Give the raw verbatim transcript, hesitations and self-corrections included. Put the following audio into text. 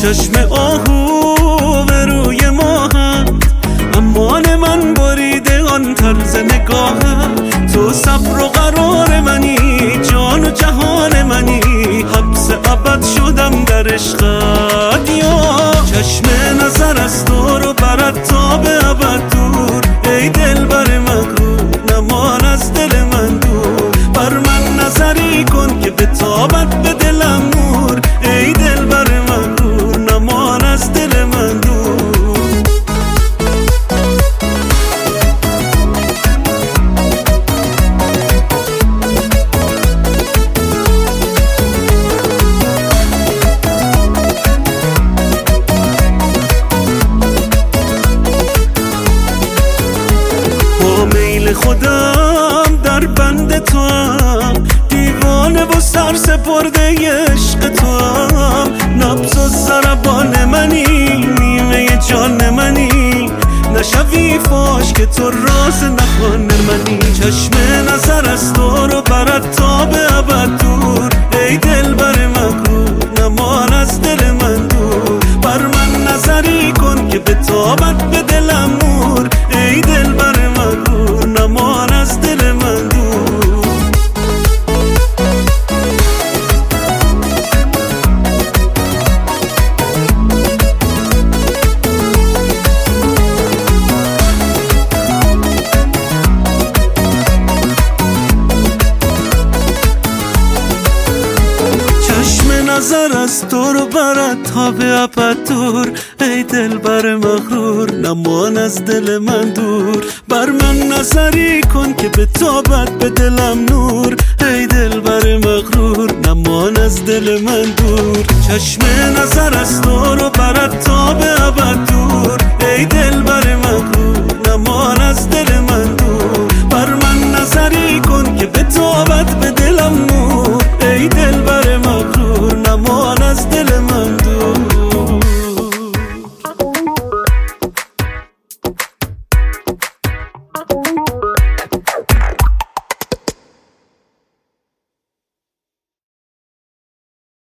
چشم آهو به روی ماهت، امان من بریده آن طرز نگاهت. تو صبر و قرار منی، جان و جهان منی، حبس ابد شدم در عشقت. یا چشم نظر از تو رو برد تا به ابد دور، ای دلبر مغرور نمان از دل من دور. بر من نظری کن که بتابد به دلم نور، ای دلبر مغرور نمان از دل من دور. میل خودم در بند تو هم، دیوانه و سر سپرده عشق تو هم. نبض و ضربان منی، نیمه جان منی، نشوی فاش که تو راز نهان منی. چشم نظر از تو رو برد تا به ابد دور، ای دلبر مغرور نمان از دل من دور. بر من نظری کن که بتابد به دلم نور، ای دلبر مغرور نمان از دل من دور. چشم نظر از تو رو برد تا به ابد دور، ای دلبر مغرور نمان از دل من دور. بر من نظری کن که بتابد به دلم نور، ای دلبر مغرور نمان از دل من دور. چشم نظر از تو رو برد تا به ابد دور، ای دلبر